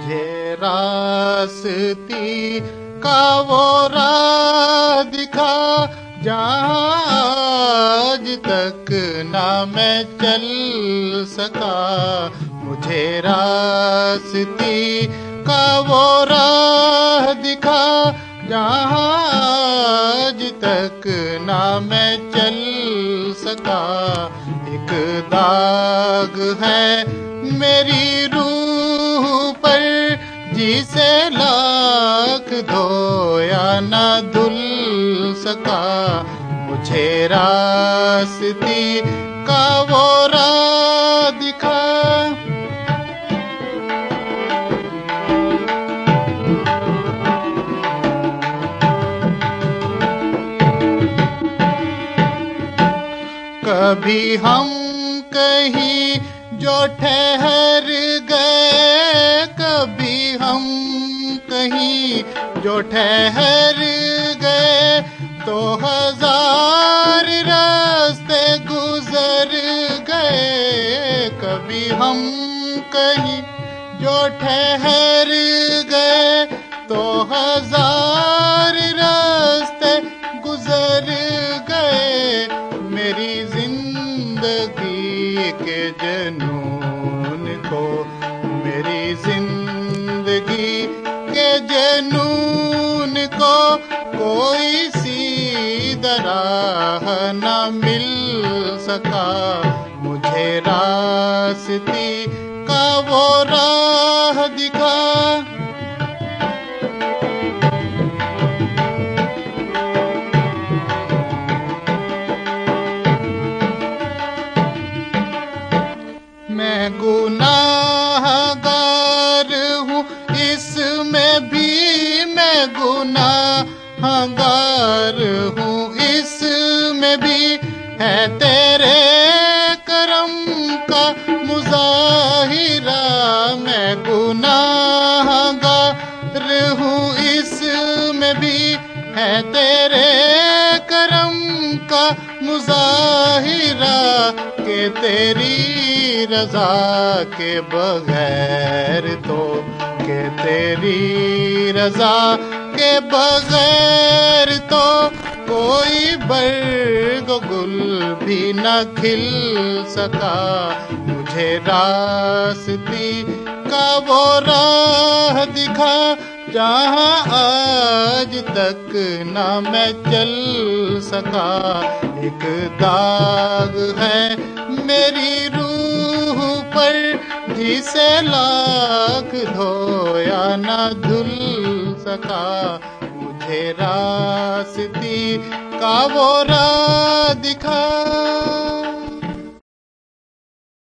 मुझे रास्ती का वो राह दिखा जहाँ आज तक ना मैं चल सका। मुझे रास्ती का वो राह दिखा जहाँ आज तक ना मैं चल सका। एक दाग है मेरी रूह पर जिसे लाख धोया ना धुल सका। मुझे रास्ती का वो राह दिखा। कभी हम कहीं जो ठहर गए, कभी हम कहीं जो ठहर गए, तो हजार रास्ते गुजर गए। कभी हम कहीं जो ठहर गए, तो हजार रास्ते गुजर गए। मेरी जिंदगी के जुनून को, मेरी जिंदगी के जुनून को कोई सीधा राह न मिल सका। मुझे रास्ती का वो राह दिखा। मैं गुनाहगार हूँ इसमें भी, मैं गुनाहगार हूँ इसमें भी, है तेरे करम का मुज़ाहिरा। मैं गुनाहगार हूँ इसमें भी, है तेरे करम का मुज़ाहिरा। के तेरी रज़ा के बगैर तो, के तेरी रज़ा के बगैर तो कोई बर्ग गुल भी न खिल सका। मुझे रास्ती का वो राह दिखा जहाँ आज तक ना मैं चल सका। एक दाग है मेरी रूह पर जिसे लाख धोया ना धुल सका। मुझे रास्ती का वो राह दिखा।